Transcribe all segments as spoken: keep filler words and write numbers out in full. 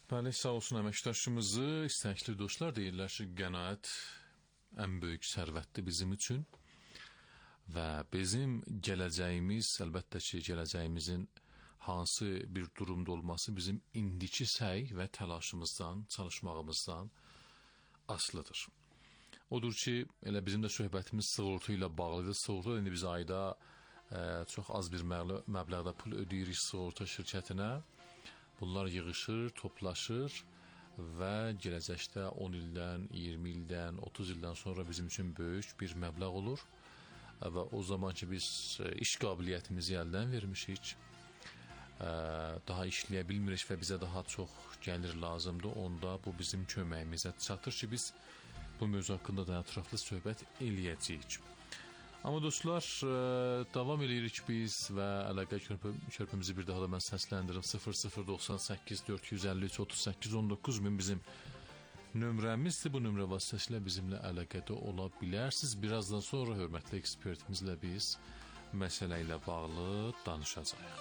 Bəli, sağ olsun əməkdaşımızı, istəkli dostlar deyirlər ki, qənaət ən böyük sərvətdir bizim üçün və bizim gələcəyimiz, əlbəttə ki, gələcəyimizin hansı bir durumda olması bizim indiki səy və təlaşımızdan, çalışmağımızdan asılıdır. Odur ki, elə bizim də söhbətimiz sığorta ilə bağlıdır. Sığorta indi biz ayda ə, çox az bir məbləğdə pul ödeyirik sığorta şirkətinə. Bunlar yığışır, toplaşır və gələcəkdə on ildən, iyirmi ildən, otuz ildən sonra bizim üçün böyük bir məbləğ olur və o zaman ki biz iş qabiliyyətimizi əldən vermişik, daha işləyə bilmirik və bizə daha çox gəlir lazımdır, onda bu bizim köməyimizə çatır ki biz bu mövzu haqqında da ətraflı söhbət eləyəcəyik. Amma dostlar, davam edirik biz və əlaqə körpümüzü bir daha da mən səsləndirim. sıfır sıfır doxsan səkkiz dörd yüz əlli üç otuz səkkiz on doqquz min bizim nömrəmizdir. Bu nömrə vasitəsilə bizimlə əlaqədə ola bilərsiniz. Birazdan sonra hörmətli ekspertimizlə biz məsələ ilə bağlı danışacağıq.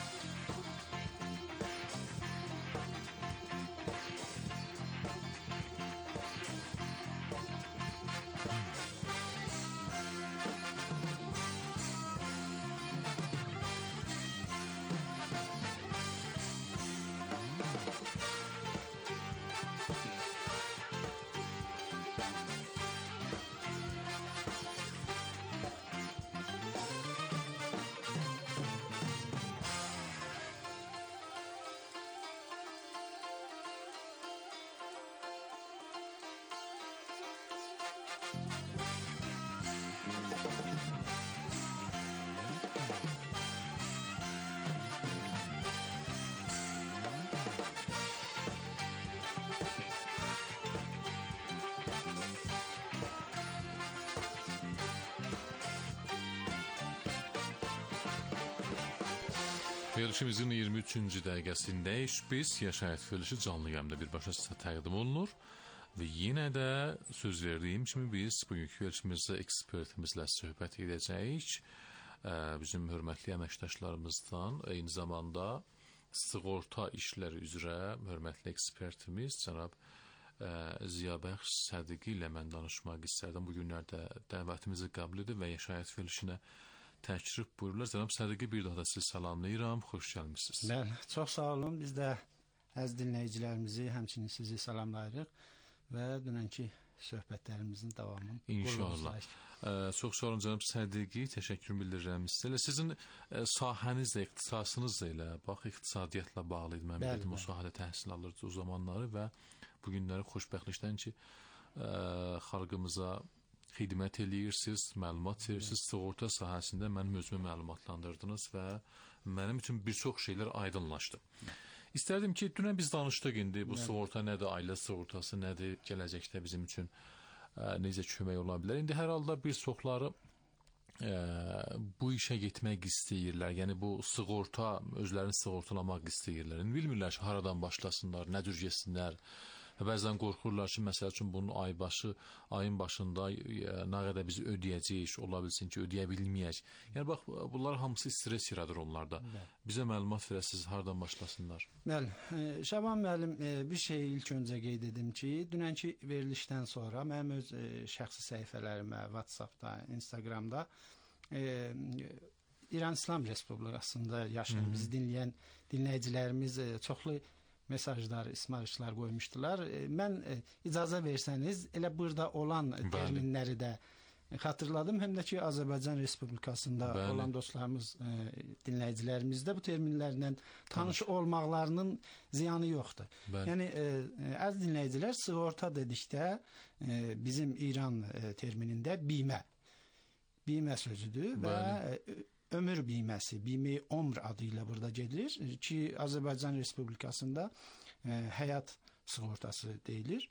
Verilişimizin iyirmi üçüncü dəqiqəsindəyik. Biz Yaşayət verilişi canlı yayımda birbaşa sizə təqdim olunur və yenə də söz verdiyim kimi biz bugünkü verilişimizdə ekspertimizlə söhbət edəcəyik. Bizim hörmətli əməkdaşlarımızdan, eyni zamanda sığorta işləri üzrə hörmətli ekspertimiz cənab Ziyabəxş Sədiqi ilə mən danışmaq istərdim. Bu günlərdə dəvətimizi qəbul edib və Yaşayət verilişinə təşrif buyururlar. Cənab Sədiqi, bir daha da sizi salamlayıram. Xoş gəlmişsiniz. Bəli, çox sağ olun. Biz də əziz dinləyicilərimizi, həmçinin sizi salamlayırıq və dünənki söhbətlərimizin davamını. İnşallah. Ə, çox sağ olun cənab Sədiqi. Təşəkkür bildirirəm sizə. Sizin ə, sahənizlə, ixtisasınızla elə, bax, iqtisadiyyatla bağlı idi. Mən bildim, o sahədə təhsil alırdı o zamanları və bu günləri xoşbəxtlikdən ki, ə, xalqımıza xidmət eləyirsiniz, məlumat verirsiniz. Sığorta sahəsində mənim özümü məlumatlandırdınız və mənim üçün bir çox şeylər aydınlaşdı. İstərdim ki, dünən biz danışdıq indi bu sığorta nədir, ailə sığortası nədir, gələcəkdə bizim üçün ə, necə kömək ola bilər. İndi hər halda bir çoxları ə, bu işə getmək istəyirlər. Yəni bu sığorta, özlərini sığortalamaq istəyirlər. İndi bilmirlər ki, haradan başlasınlar, nə cür getsinlər. Bəzən qorxurlar ki, məsəl üçün bunun ay başı, ayın başında nə qədər biz ödəyəcəyik, ola bilsin ki, ödəyə bilməyək. Yəni, bax, bunlar hamısı stres yaradır onlarda. Bəli. Bizə məlumat verəsiniz, haradan başlasınlar? Bəli, Şaban müəllim, bir şey ilk öncə qeyd edim ki, dünənki verilişdən sonra mənim öz şəxsi səhifələrimə, WhatsAppda, Instagramda e, İran İslam Respublikasında yaşayan, bizi dinləyən dinləyicilərimiz çoxlu mesajlar, ismarışlar qoymuşdular. Mən e, icazə versəniz, elə burada olan Bəli. terminləri də xatırladım. Həm də ki, Azərbaycan Respublikasında Bəli. olan dostlarımız, e, dinləyicilərimiz də bu terminlərlə tanış Bəli. olmaqlarının ziyanı yoxdur. Bəli. Yəni, e, əziz dinləyicilər, sığorta dedikdə e, bizim İran e, terminində bimə, bimə sözüdür Bəli. və e, ömür biməsi, bimi ömr adı ilə burada gedilir ki, Azərbaycan Respublikasında e, həyat sığortası deyilir.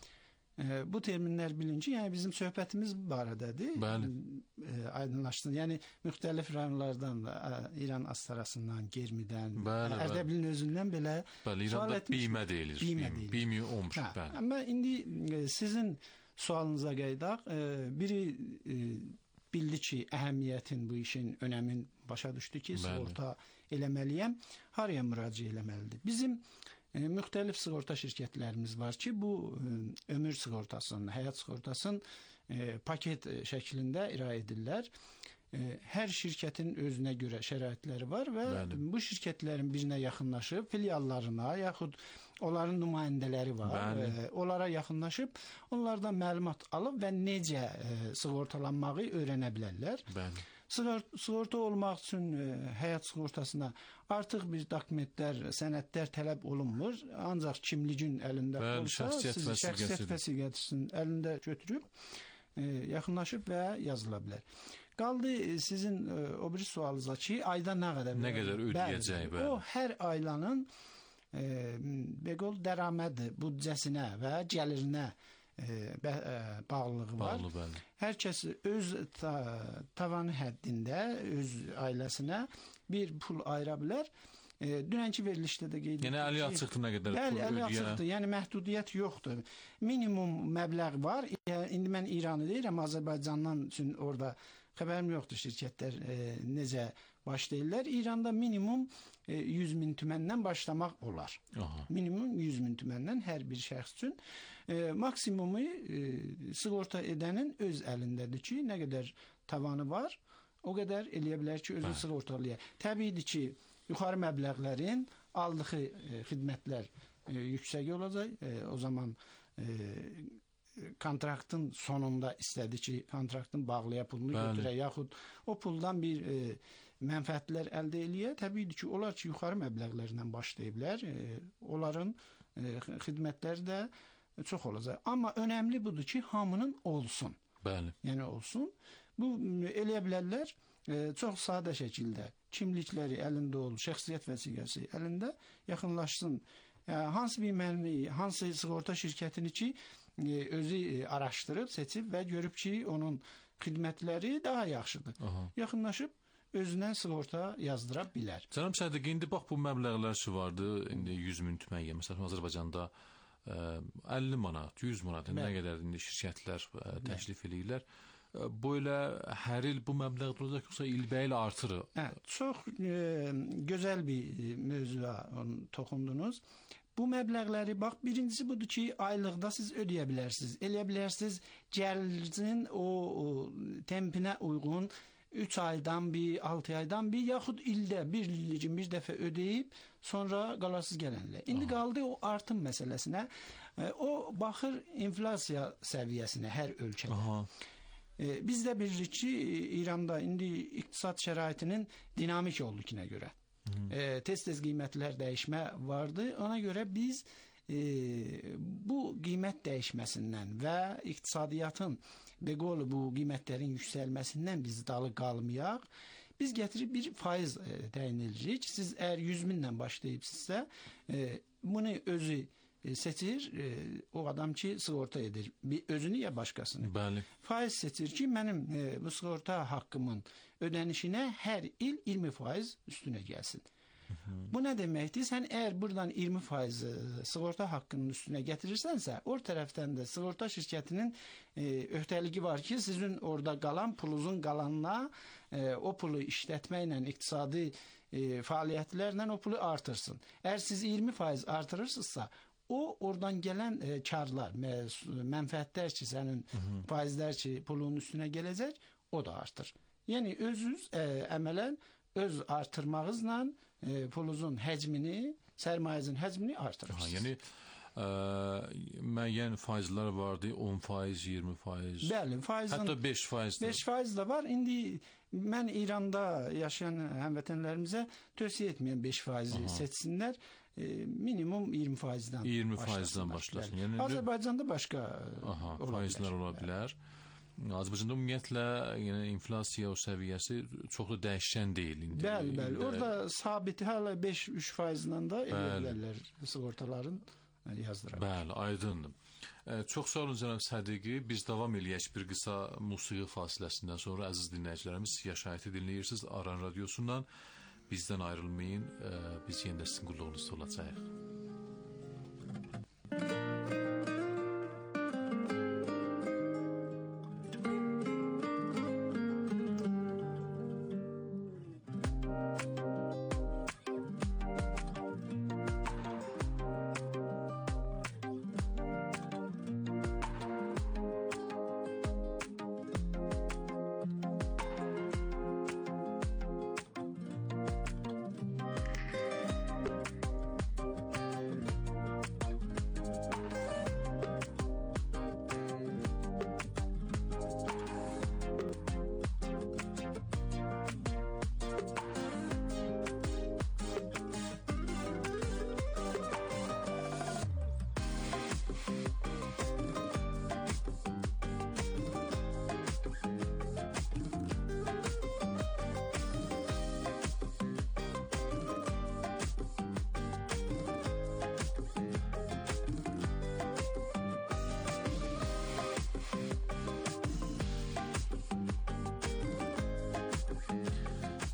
E, bu terminlər bilinci, yəni bizim söhbətimiz barədədir. Bəli. E, aydınlaşsın. Yəni müxtəlif rayonlardan da, e, İran astarasından, Germidən, bəli, Ərdəbilin bəli. özündən belə bəli, İranda bimə deyilir. Bimə deyilir. Bimi ömr. Hə, bəli. Amma indi e, sizin sualınıza qaydaq, e, biri e, bildi ki, əhəmiyyətin, bu işin önəmin başa düşdü ki, sığorta eləməliyəm, haraya müraciət eləməlidir? Bizim e, müxtəlif sığorta şirkətlərimiz var ki, bu e, ömür sığortasının, həyat sığortasının e, paket şəklində irayə edirlər. E, hər şirkətin özünə görə şəraitləri var və Bəli. Bu şirkətlərin birinə yaxınlaşıb filiallarına yaxud onların nümayəndələri var. E, onlara yaxınlaşıb onlardan məlumat alıb və necə e, sığortalanmağı öyrənə bilərlər. Bəli. Sığorta olmaq üçün e, həyat sığortasına artıq bir dokumentlər, sənədlər tələb olunmur. Ancaq kimliyin əlində Bəli, olsa, şəxsiyyət siz şəxsiyyət vəsiqəsinin əlində götürüb e, yaxınlaşıb və yazıla bilər. Qaldı sizin e, o bir sualınıza ki, ayda nə qədər nə qədər ödəyəcək? Bəli, o hər aylanın e, beqol dəraməd büdcəsinə və gəlirinə E, bə, e, bağlılığı var. Bağlı, bəli. Hər kəs öz ta, tavanı həddində öz ailəsinə bir pul ayıra bilər. E, dünənki verilişdə də qeyd etdik. Yəni əli açıqdır nə qədər bəli, pul əli ödəyə. açıqdır. Yəni məhdudiyyət yoxdur. Minimum məbləğ var. İndi mən İranı deyirəm, Azərbaycandan üçün orada xəbərim yoxdur şirkətlər e, necə başlayırlar. İranda minimum e, yüz min tüməndən başlamaq olar. Aha. Minimum yüz min tüməndən hər bir şəxs üçün. E, maksimumu e, sığorta edənin öz əlindədir ki, nə qədər tavanı var, o qədər eləyə bilər ki, özü sığortalaya. Təbiidir ki, yuxarı məbləğlərin aldığı e, xidmətlər e, yüksək olacaq. E, o zaman e, kontraktın sonunda istədi ki, kontraktın bağlaya pulunu Bəli. götürə, yaxud o puldan bir e, mənfəətlər əldə eləyə. Təbiidir ki, onlar ki, yuxarı məbləğlərdən başlayıblar. E, onların e, xidmətləri də çox olacaq. Amma önəmli budur ki, hamının olsun. Bəli. Yəni olsun. Bu eləyə bilərlər e, çox sadə şəkildə kimlikləri əlində olur, şəxsiyyət vəsiqəsi əlində yaxınlaşsın. Yəni, hansı bir mənmi, hansı sığorta şirkətini ki, e, özü araşdırıb, seçib və görüb ki, onun xidmətləri daha yaxşıdır. Aha. Yaxınlaşıb özünə sığorta yazdıra bilər. Cənab Sədiq, indi bax bu məbləğlər şu vardı, indi yüz min tümən, məsələn Azərbaycanda əlli manat, yüz manat, nə qədər indi şirkətlər təklif edirlər. Bu elə hər il bu məbləğ olacaq, yoxsa ilbəil artırır? Hə, çox e, gözəl bir mövzuya toxundunuz. Bu məbləğləri, bax, birincisi budur ki, aylıqda siz ödəyə bilərsiniz. Eləyə bilərsiniz, gəlirin o, o tempinə uyğun üç aydan bir, altı aydan bir, yaxud ildə bir illikin bir dəfə ödəyib, sonra qalasız gələnlər. İndi Aha. qaldı o artım məsələsinə. O baxır inflasiya səviyyəsinə hər ölkədə. Aha. Biz də bilirik ki, İranda indi iqtisad şəraitinin dinamik olduğuna görə. E, tez-tez qiymətlər dəyişmə vardı. Ona görə biz e, bu qiymət dəyişməsindən və iqtisadiyyatın beqolu bu qiymətlərin yüksəlməsindən biz dalı qalmayaq. Biz gətirib bir faiz e, təyin edirik. Siz əgər yüz minlə başlayıbsınızsa, e, bunu özü e, seçir, e, o adam ki, sığorta edir. Bir özünü ya başqasını. Bəli. Faiz seçir ki, mənim e, bu sığorta haqqımın ödənişinə hər il iyirmi faiz üstünə gəlsin. Bu nə deməkdir? Sən əgər buradan iyirmi faiz sığorta haqqının üstünə gətirirsənsə, o tərəfdən də sığorta şirkətinin e, öhdəliyi var ki, sizin orada qalan pulunuzun qalanına e, o pulu işlətməklə, iqtisadi e, fəaliyyətlərlə o pulu artırsın. Əgər siz iyirmi faiz artırırsınızsa, o oradan gələn e, karlar, mənfəətlər ki, sənin Hı -hı. faizlər ki, pulun üstünə gələcək, o da artır. Yəni özünüz e, əmələn öz artırmağınızla e, pulunuzun həcmini, sərmayənizin həcmini artırırsınız. Ha, yəni ə, müəyyən faizlər vardı, on faiz, iyirmi faiz. Bəli, faizin, hətta beş faiz. beş faiz də var. İndi mən İranda yaşayan həmvətənlərimizə tövsiyə etməyəm beş faizi Aha. seçsinlər. E, minimum iyirmi faizdən iyirmi faizdən başlasın. Yəni Azərbaycanda başqa Aha, faizlər ola bilər. Azərbaycanda ümumiyyətlə yəni inflasiya o səviyyəsi çox da dəyişən deyil indi. Bəli, bəli. Orada sabit hələ beş üç faizlə də eləyə bilərlər sığortaların yazdırar. Bəli, aydındır. E, çox sağ olun cənab Sədiqi. Biz davam eləyək bir qısa musiqi fasiləsindən sonra əziz dinləyicilərimiz Yaşayıtı dinləyirsiniz Aran radiosundan. Bizdən ayrılmayın. E, biz yenə də sizin qulluğunuzda olacağıq.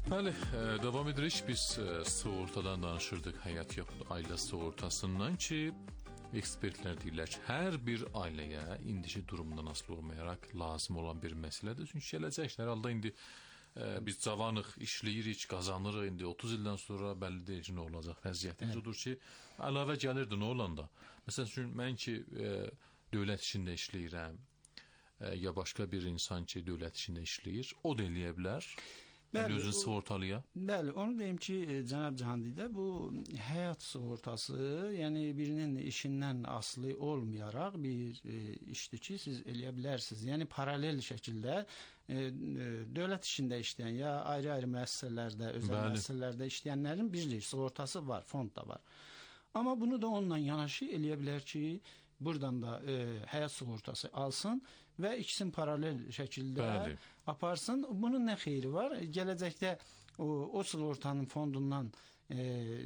Bəli, e, davam edirik. Biz e, sığortadan danışırdıq, həyat yaxud ailə sığortasından ki, ekspertlər deyirlər ki, hər bir ailəyə indiki durumdan asılı olmayaraq lazım olan bir məsələdir. Çünki gələcəklər halda indi e, biz cavanıq, işləyirik, qazanırıq. İndi otuz ildən sonra bəlli deyil ki, nə olacaq vəziyyətimiz. Evet. Odur ki, əlavə gəlirdi nə olanda. Məsələn üçün mən ki, e, dövlət içində işləyirəm, e, ya başqa bir insan ki, dövlət içində işləyir, o da eləyə bilər. Bəli, özün sığortalıya. Bəli, onu deyim ki, cənab Cahandidə bu həyat sığortası, yəni birinin işindən asılı olmayaraq bir e, işdir ki, siz eləyə bilərsiniz. Yəni paralel şəkildə e, e, dövlət işində işləyən ya ayrı-ayrı müəssisələrdə, özəl Bəli. müəssisələrdə işləyənlərin bir sığortası var, fond da var. Amma bunu da onunla yanaşı eləyə bilər ki, buradan da e, həyat sığortası alsın və ikisini paralel şəkildə Bəli. aparsın. Bunun nə xeyri var? Gələcəkdə o, o sığortanın fondundan e,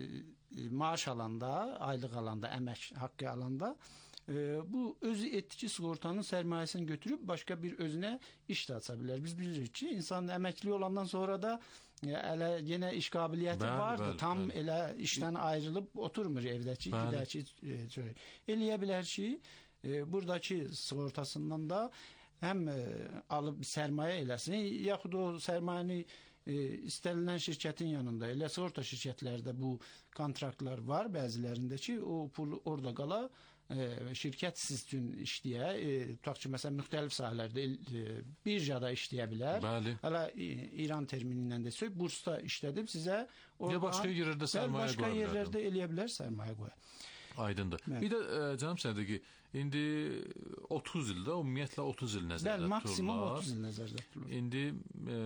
maaş alanda, aylıq alanda, əmək haqqı alanda e, bu özü etdiki sığortanın sərmayəsini götürüb başqa bir özünə iş də aça bilər. Biz bilirik ki, insan əməkli olandan sonra da elə yenə iş qabiliyyəti bəli, vardır. Bəli, Tam bəli. elə işdən ayrılıb oturmur evdəki, gidəki e, eləyə bilər ki, e, buradakı sığortasından da həm e, alıb sərmayə eləsin, yaxud o sərmayəni e, istənilən şirkətin yanında, elə sığorta şirkətlərdə bu kontraktlar var bəzilərində ki, o pul orada qala e, şirkət siz üçün işləyə, e, tutaq ki, məsələn, müxtəlif sahələrdə e, birjada işləyə bilər. Bəli. Hələ e, İran termini ilə desək, bursda işlədib sizə oradan, ya başqa yerlərdə sərmayə başqa qoya yerlərdə eləyə bilər sərmayə qoya. Aydındır. Bəli. Bir də e, canım sənədir ki, indi otuz ildə, ümumiyyətlə otuz il nəzərdə tutulur. Bəli, maksimum otuz il nəzərdə tutulur. İndi e,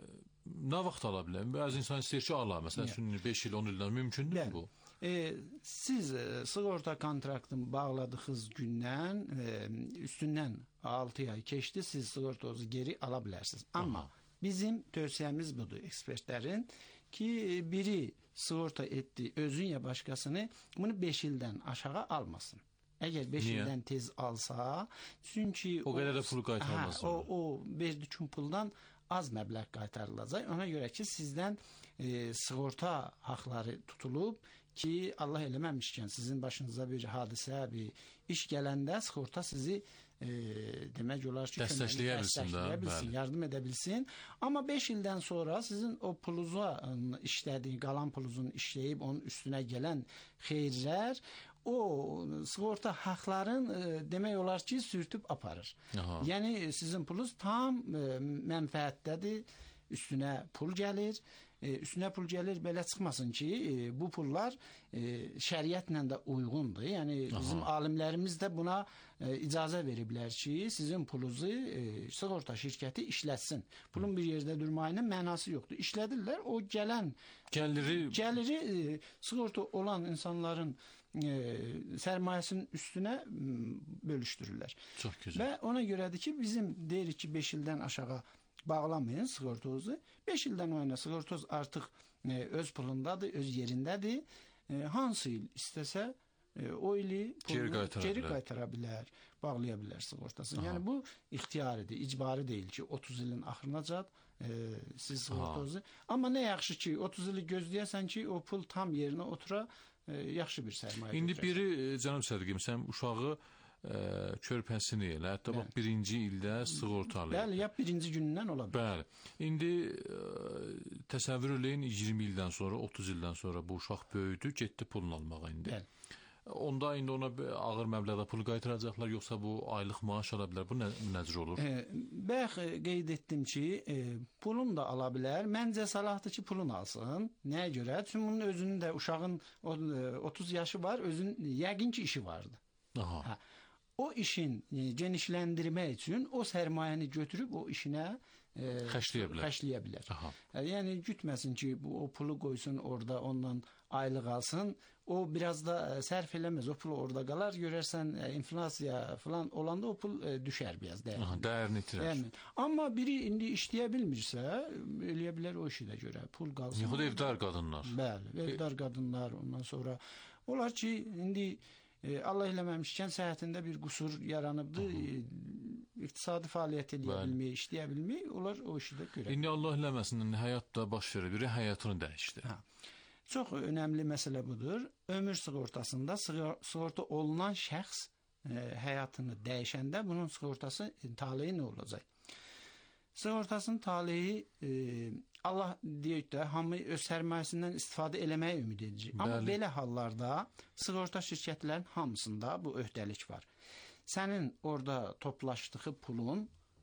nə vaxt ala bilər? Bəzi insan istəyir ki, ala. Məsələn, beş il, on ildən mümkündür bu? E, siz e, sığorta kontraktını bağladığınız gündən e, üstündən altı ay keçdi, siz sığortanızı geri ala bilərsiniz. Amma Aha. bizim tövsiyəmiz budur ekspertlərin ki, biri sığorta etdi, özün ya başqasını bunu beş ildən aşağı almasın. Əgər beş ildən tez alsa, çünki o, o qədər də pulu qaytarmaz. Hə, o, o verdiyi puldan az məbləğ qaytarılacaq. Ona görə ki, sizdən e, sığorta haqları tutulub ki, Allah eləməmişkən sizin başınıza bir hadisə, bir iş gələndə sığorta sizi e, demək olar ki, dəstəkləyə bilsin, dəstəkləyə bilsin, yardım edə bilsin. Amma beş ildən sonra sizin o puluza işlədiyi, qalan puluzun işləyib onun üstünə gələn xeyirlər o sığorta haqların e, demək olar ki, sürtüb aparır. Aha. Yəni sizin pulunuz tam e, mənfəətdədir, üstünə pul gəlir. E, üstünə pul gəlir, belə çıxmasın ki, e, bu pullar e, şəriətlə də uyğundur. Yəni bizim Aha. alimlərimiz də buna e, icazə veriblər ki, sizin pulunuzu e, sığorta şirkəti işlətsin. Pulun bir yerdə durmayının mənası yoxdur. İşlədirlər, o gələn gəliri, gəliri e, sığorta olan insanların e, sərmayəsinin üstünə m, bölüşdürürlər. Çox gözəl. Və ona görədir ki, bizim deyirik ki, beş ildən aşağı bağlamayın sığortanızı. beş ildən oyna sığortanız artıq e, öz pulundadır, öz yerindədir. E, hansı il istəsə e, o ili geri qaytara, geri qaytara bilər, bağlaya bilər sığortasını. Aha. Yəni bu ixtiyaridir, icbari deyil ki, otuz ilin axırınacan e, siz sığortanızı. Amma nə yaxşı ki, otuz ili gözləyəsən ki, o pul tam yerinə otura, e, yaxşı bir sərmayə. İndi biri, canım sədqim, sən uşağı Ə, körpəsini elə, hətta bax birinci ildə sığortalı. Bəli, ya birinci günündən ola bilər. Bəli. İndi ə, təsəvvür eləyin iyirmi ildən sonra, otuz ildən sonra bu uşaq böyüdü, getdi pulunu almağa indi. Bəli. Onda indi ona ağır məbləğdə pul qaytaracaqlar, yoxsa bu aylıq maaş ala bilər? Bu nə, necə olur? E, Bəx qeyd etdim ki, e, pulunu da ala bilər. Məncə salahdır ki, pulunu alsın. Nəyə görə? Çünki bunun özünün də uşağın otuz yaşı var, özünün yəqin ki işi vardı. Aha. Hə. O işin e, genişləndirmək üçün o sərmayəni götürüb o işinə e, xərcləyə bilər. Xərcləyə bilər. Aha. Yəni gütməsin ki, bu o pulu qoysun orada, ondan aylıq alsın. O biraz da e, sərf eləməz. O pul orada qalar. Görərsən e, inflasiya falan olanda o pul e, düşər biraz dəyərini. Aha, dəyərini itirər. Yəni, amma biri indi işləyə bilmirsə, eləyə bilər o işi də görə. Pul qalsın. Yaxud evdar qadınlar. Bəli, evdar qadınlar. Ondan sonra olar ki, indi E, Allah eləməmişkən səhhətində bir qüsur yaranıbdır. E, iqtisadi fəaliyyət edə Bəli. bilmək, işləyə bilmək, onlar o işi də görə. İndi Allah eləməsin, həyatda baş verir, biri həyatını dəyişdi. Hə. Çox önəmli məsələ budur. Ömür sığortasında sığorta olunan şəxs e, həyatını dəyişəndə bunun sığortası taleyi nə olacaq? Sığortasının taleyi e, Allah deyək də hamı öz sərmayəsindən istifadə eləməyə ümid edəcək. Amma Bəli. belə hallarda sığorta şirkətlərinin hamısında bu öhdəlik var. Sənin orada toplaşdığı pulun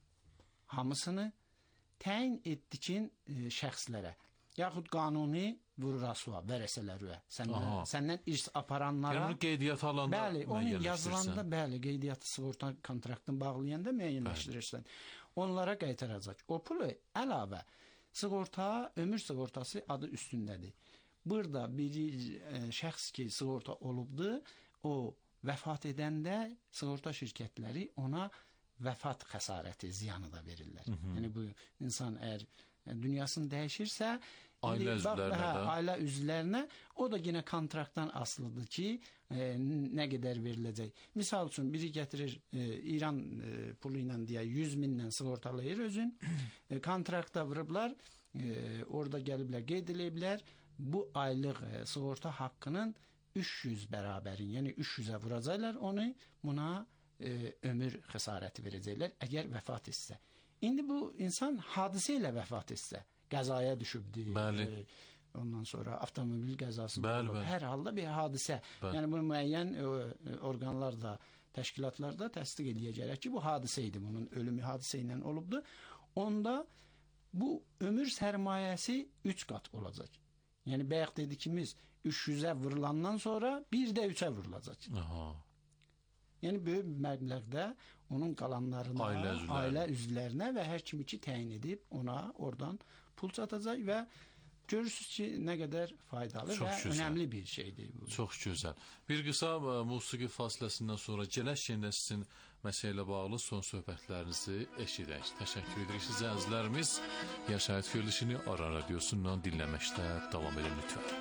hamısını təyin etdiyin e, şəxslərə yaxud qanuni vururasua vərəsələrə, səndən, səndən irs aparanlara, yəni qeydiyyat alanda bəli, onun yazılanda, bəli, qeydiyyatı sığorta kontraktını bağlayanda müəyyənləşdirirsən. Onlara qaytaracaq. O pulu əlavə sığorta, ömür sığortası adı üstündədir. Burada bir e, şəxs ki, sığorta olubdur, o vəfat edəndə sığorta şirkətləri ona vəfat xəsarəti, ziyanı da verirlər. Hı -hı. Yəni bu insan əgər dünyasını dəyişirsə, ailə üzvlərinə hə, də. Ailə üzvlərinə o da yenə kontraktdan asılıdır ki, e, nə qədər veriləcək. Misal üçün biri gətirir e, İran e, pulu ilə deyə yüz minlə sığortalayır özün. E, kontrakta vurublar, e, orada gəliblər, qeyd ediblər bu aylıq e, sığorta haqqının üç yüz bərabərin, yəni üç yüzə vuracaqlar onu, buna e, ömür xəsarəti verəcəklər əgər vəfat etsə. İndi bu insan hadisə ilə vəfat etsə, qəzaya düşübdür. Bəli. E, ondan sonra avtomobil qəzası Bəli, olub. bəli. Hər halda bir hadisə. Bəli. Yəni bunu müəyyən e, orqanlar da, təşkilatlar da təsdiq edəcəklər ki, bu hadisə idi, bunun ölümü hadisə ilə olubdu. Onda bu ömür sərmayəsi üç qat olacaq. Yəni bayaq dediyimiz üç yüzə vurulandan sonra bir də üçə vurulacaq. Aha. Yəni böyük məbləğdə onun qalanlarına, ailə üzvlərinə, ailə üzvlərinə və hər kimi ki təyin edib ona oradan pul çatacaq və görürsüz ki, nə qədər faydalı Çox və gözəl. önəmli bir şeydir bu. Çox gözəl. Bir qısa ə, musiqi fasiləsindən sonra gələşkən də sizin məsələ ilə bağlı son söhbətlərinizi eşidək. Təşəkkür edirik sizə əzizlərimiz. Yaşayət verilişini Aran Radiosundan dinləməkdə davam edin lütfən.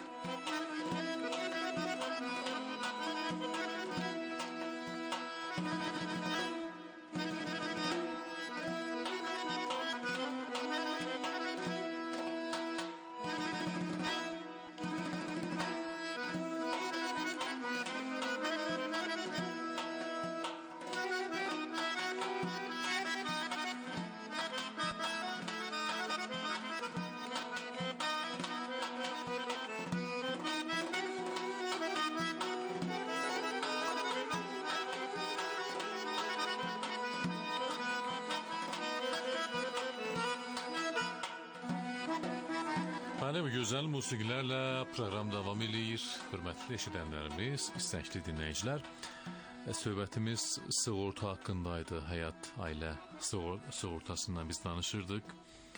Mənim gözəl musiqilərlə proqram davam edir. Hörmətli eşidənlərimiz, istəkli dinləyicilər, söhbətimiz sığorta haqqındaydı. Həyat, ailə sığortasından biz danışırdıq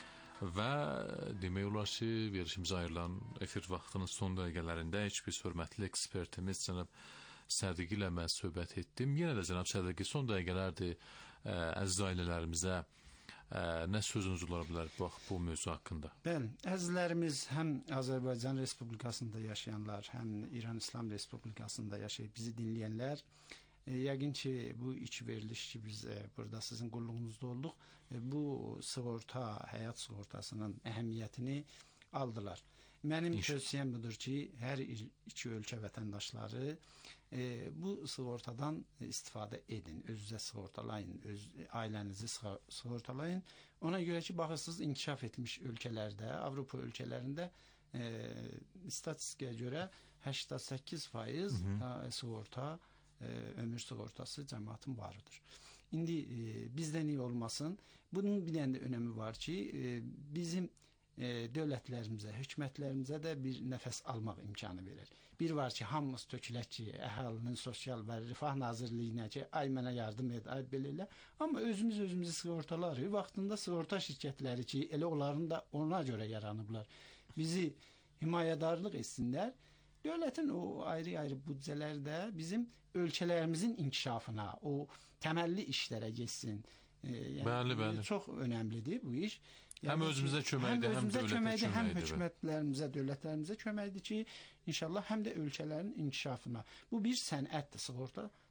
və demək olar ki, verilişimizə ayrılan efir vaxtının son dəqiqələrində heç bir hörmətli ekspertimiz cənab Sədiki ilə mən söhbət etdim. Yenə də cənab Sədiki, son dəqiqələrdir əziz ailələrimizə nə sözünüz ola bilər bax bu mövzu haqqında? Bəli, əzizlərimiz həm Azərbaycan Respublikasında yaşayanlar, həm İran İslam Respublikasında yaşayıb bizi dinləyənlər, e, yəqin ki bu iki veriliş ki biz e, burada sizin qulluğunuzda olduq, e, bu sığorta, həyat sığortasının əhəmiyyətini aldılar. Mənim tövsiyəm budur ki, hər iki ölkə vətəndaşları e, bu sığortadan istifadə edin, özünüzə sığortalayın, öz ailənizi sığortalayın. Ona görə ki, baxırsınız, inkişaf etmiş ölkələrdə, Avropa ölkələrində e, statistikaya görə səksən səkkiz faiz sığorta, e, ömür sığortası cəmaatın varıdır. İndi e, bizdə niyə olmasın? Bunun bir dənə də önəmi var ki, e, bizim e, dövlətlərimizə, hökumətlərimizə də bir nəfəs almaq imkanı verir. Bir var ki, hamımız tökülək ki, əhalinin sosial və rifah nazirliyinə ki, ay mənə yardım et, ay belə elə. Amma özümüz özümüzü sığortalarıq. Vaxtında sığorta şirkətləri ki, elə onların da ona görə yaranıblar. Bizi himayədarlıq etsinlər. Dövlətin o ayrı-ayrı büdcələrdə bizim ölkələrimizin inkişafına, o təməlli işlərə getsin. E, yəni, bəli, bəli. Çox önəmlidir bu iş. Yəni, həm özümüzə köməkdir, həm, həm dövlətə köməkdir. Həm hökumətlərimizə, dövlətlərimizə köməkdir ki, inşallah həm də ölkələrin inkişafına. Bu bir sənətdir, sığorta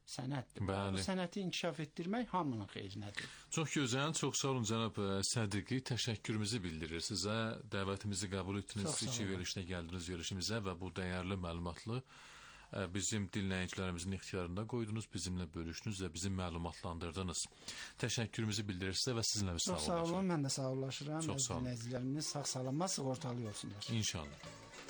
sənətdir. Bəli. Bu sənəti inkişaf etdirmək hamının xeyrinədir. Çox gözəl, çox sağ olun cənab Sədiqi. Təşəkkürümüzü bildirir sizə. Dəvətimizi qəbul etdiniz, iki verilişdə gəldiniz verilişimizə və bu dəyərli məlumatlı bizim dinləyicilərimizin ixtiyarında qoydunuz, bizimlə bölüşdünüz və bizi məlumatlandırdınız. Təşəkkürümüzü bildirir sizə və sizinlə bir Çox sağ olun, mən də sağollaşıram. Çox sağ olun. Dinləyicilərimiz sağ-salamat, sığortalı olsunlar. İnşallah.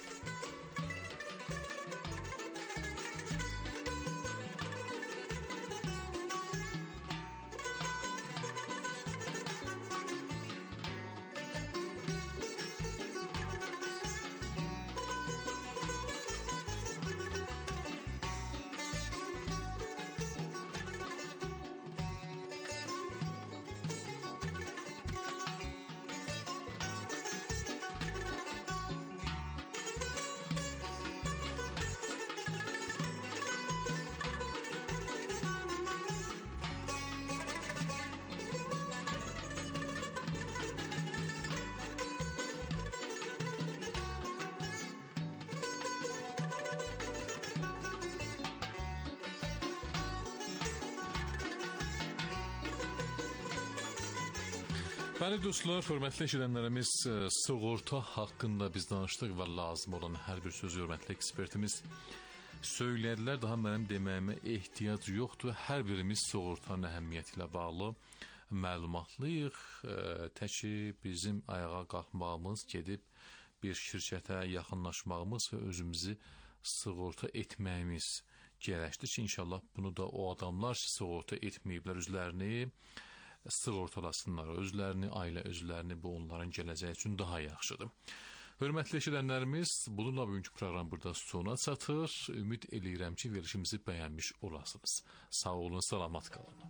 Bəli dostlar, hörmətli eşidənlərimiz, sığorta haqqında biz danışdıq və lazım olan hər bir sözü hörmətli ekspertimiz söylədilər. Daha mənim deməyimə ehtiyac yoxdur. Hər birimiz sığortanın əhəmiyyəti ilə bağlı məlumatlıyıq. Tək ki bizim ayağa qalxmağımız, gedib bir şirkətə yaxınlaşmağımız və özümüzü sığorta etməyimiz gərəkdir ki, inşallah bunu da o adamlar ki, sığorta etməyiblər özlərini sığortalasınlar, özlərini, ailə özlərini, bu onların gələcəyi üçün daha yaxşıdır. Hörmətli eşidənlərimiz, bununla bugünkü proqram burada sona çatır. Ümid eləyirəm ki, verilişimizi bəyənmiş olasınız. Sağ olun, salamat qalın.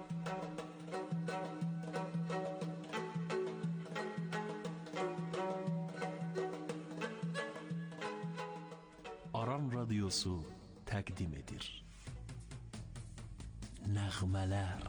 Aran Radyosu təqdim edir. Nəğmələr.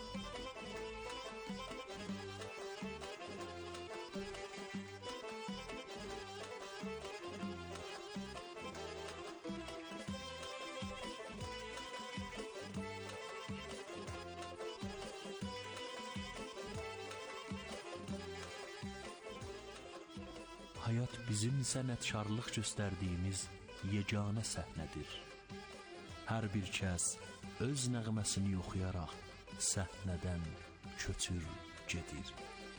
Hayat bizim sənətkarlıq göstərdiyimiz yeganə səhnədir. Hər bir kəs öz nəğməsini oxuyaraq səhnədən köçür gedir.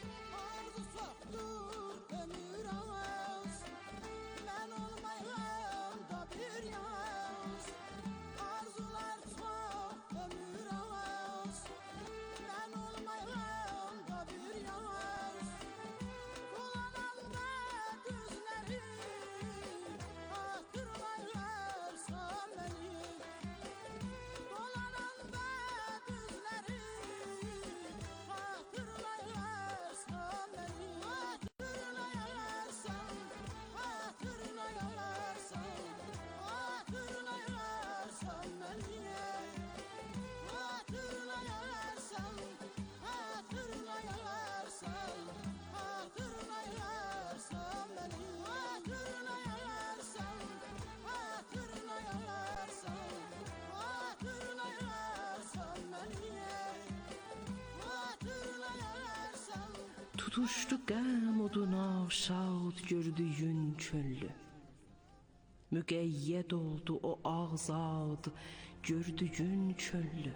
Tutuşdu qəm oduna şad gördüyün çöllü. Müqəyyəd oldu o azad gördüyün çöllü.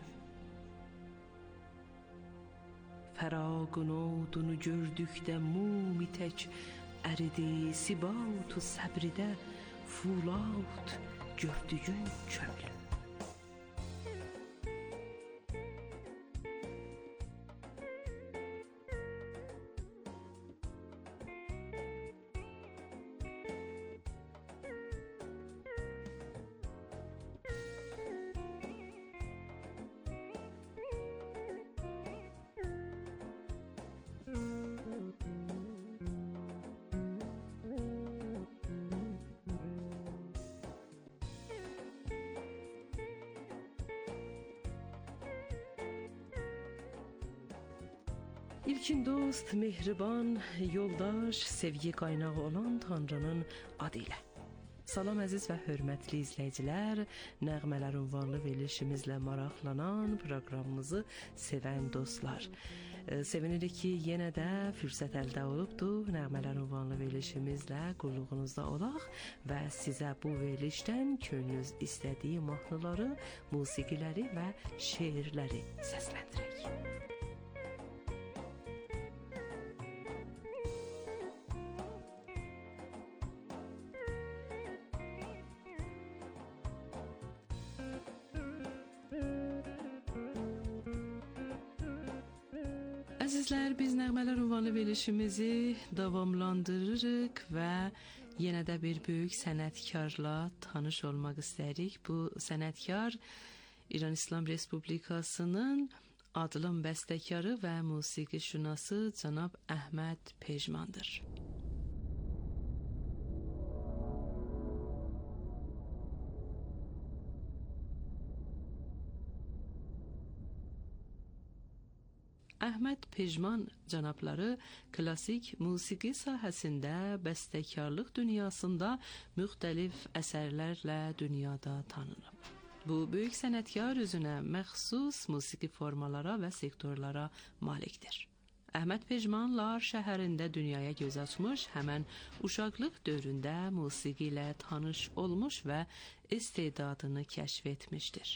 Fəraqın odunu gördükdə mumi tək əridi, sibatu səbridə fulat gördüyün çöllü. İlkin dost, mehriban, yoldaş, sevgi qaynağı olan Tanrının adı ilə. Salam əziz və hörmətli izləyicilər, Nəğmələr ünvanlı verilişimizlə maraqlanan proqramımızı sevən dostlar. Sevinirik ki, yenə də fürsət əldə olubdur. Nəğmələr ünvanlı verilişimizlə qulluğunuzda olaq və sizə bu verilişdən könlünüz istədiyi mahnıları, musiqiləri və şeirləri səsləndirək. Əzizlər, biz Nəğmələr ünvanlı verilişimizi davamlandırırıq və yenə də bir böyük sənətkarla tanış olmaq istəyirik. Bu sənətkar İran İslam Respublikasının adlım bəstəkarı və musiqişünası cənab Əhməd Pejmandır. Əhməd Pejman cənabları klassik musiqi sahəsində bəstəkarlıq dünyasında müxtəlif əsərlərlə dünyada tanınıb. Bu böyük sənətkar özünə məxsus musiqi formalara və sektorlara malikdir. Əhməd Pejman Lar şəhərində dünyaya göz açmış, həmən uşaqlıq dövründə musiqi ilə tanış olmuş və istedadını kəşf etmişdir.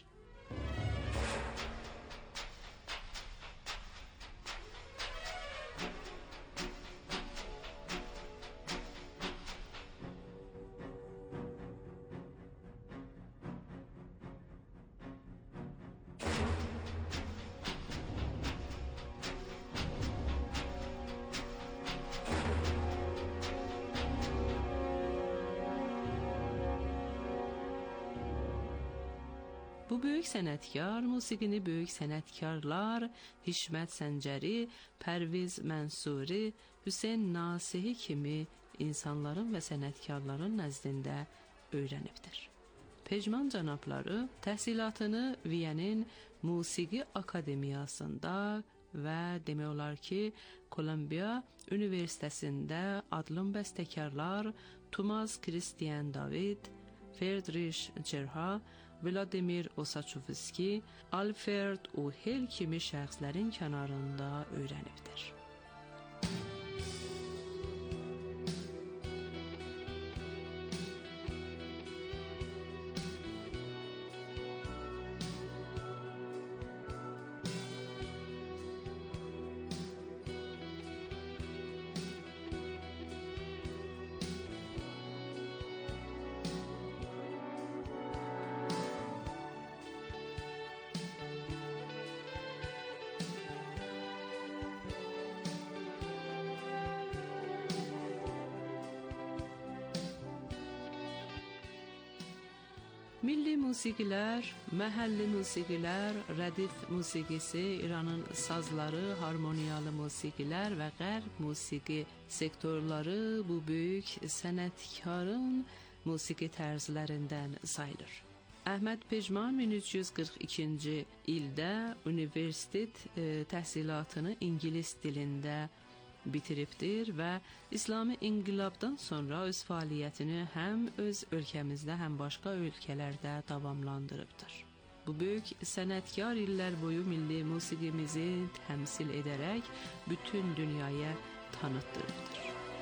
Bu böyük sənətkar musiqini böyük sənətkarlar Hişmət Səncəri, Pərviz Mənsuri, Hüseyn Nasihi kimi insanların və sənətkarların nəzdində öyrənibdir. Pejman cənabları təhsilatını Viyenin Musiqi Akademiyasında və demək olar ki, Kolumbiya Universitetində adlım bəstəkarlar Tomas Kristian David, Friedrich Cerha, Vladimir Osaçovski, Alfred Uhel kimi şəxslərin kənarında öyrənibdir. Milli musiqilər, məhəlli musiqilər, rədif musiqisi, İranın sazları, harmoniyalı musiqilər və qərb musiqi sektorları bu böyük sənətkarın musiqi tərzlərindən sayılır. Əhməd Pejman min üç yüz qırx ikinci ildə universitet e, təhsilatını ingilis dilində bitiribdir və İslami İnqilabdan sonra öz fəaliyyətini həm öz ölkəmizdə, həm başqa ölkələrdə davamlandırıbdır. Bu böyük sənətkar illər boyu milli musiqimizi təmsil edərək bütün dünyaya tanıtdırıbdır.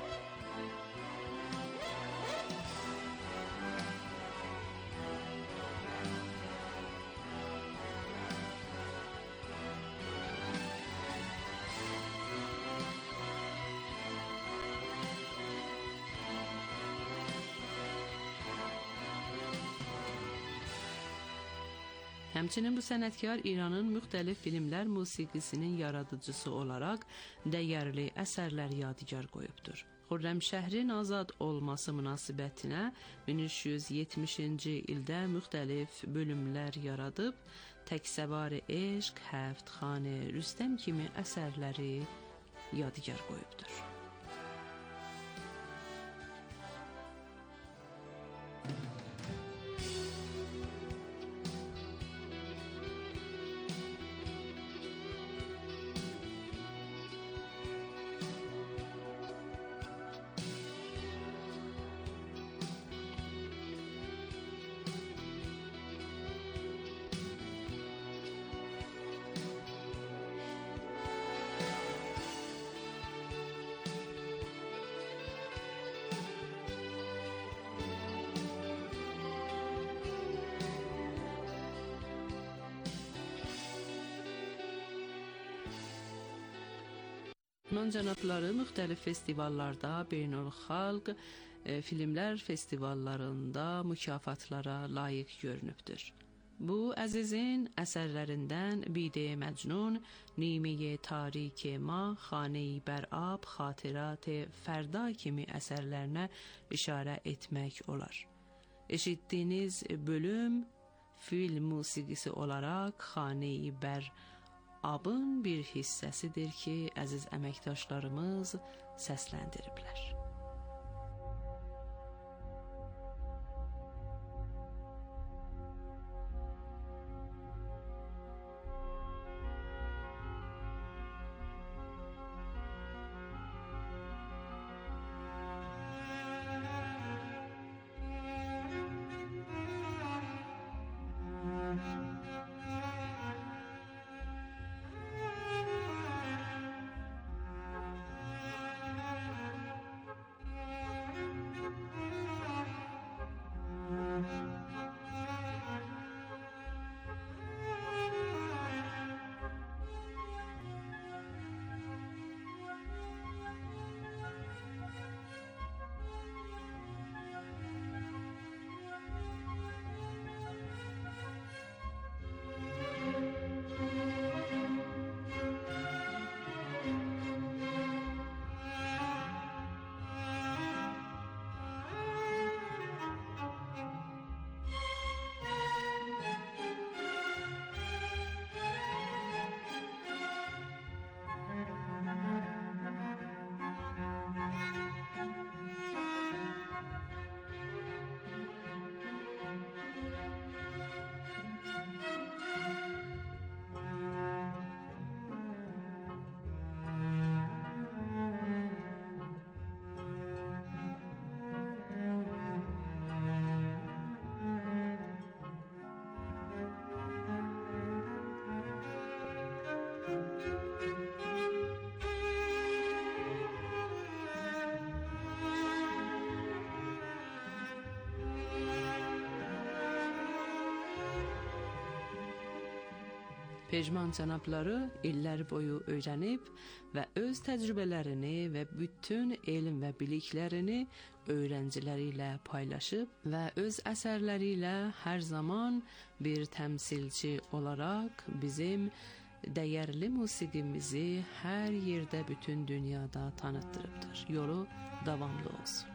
Həmçinin bu sənətkar İranın müxtəlif filmlər musiqisinin yaradıcısı olaraq dəyərli əsərlər yadigar qoyubdur. Xürrəmşəhrin azad olması münasibətinə min üç yüz yetmişinci ildə müxtəlif bölümlər yaradıb, Təksəvar-ı Eşq, Həftxanə Rüstəm kimi əsərləri yadigar qoyubdur. Pejman cənabları müxtəlif festivallarda, beynəlxalq e, filmlər festivallarında mükafatlara layiq görünübdür. Bu əzizin əsərlərindən Bide Məcnun, Nime-i Tarik Ma, Xane-i Bərab, Xatirət-i Fərda kimi əsərlərinə işarə etmək olar. Eşitdiyiniz bölüm film musiqisi olaraq Xane-i Bərabın bir hissəsidir ki, əziz əməkdaşlarımız səsləndiriblər. Pejman cənabları illər boyu öyrənib və öz təcrübələrini və bütün elm və biliklərini öğrenciləri ilə paylaşıb və öz əsərləri ilə hər zaman bir təmsilçi olaraq bizim dəyərli musiqimizi hər yerdə bütün dünyada tanıtdırıbdır. Yolu davamlı olsun.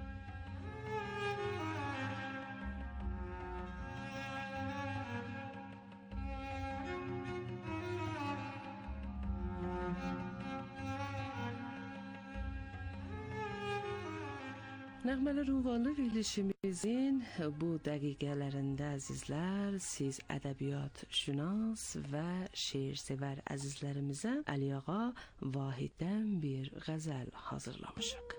Nəğmələr Ünvanlı verilişimizin bu dəqiqələrində əzizlər, siz ədəbiyyat şünas və şeirsevər əzizlərimizə Əliağa Vahiddən bir qəzəl hazırlamışıq.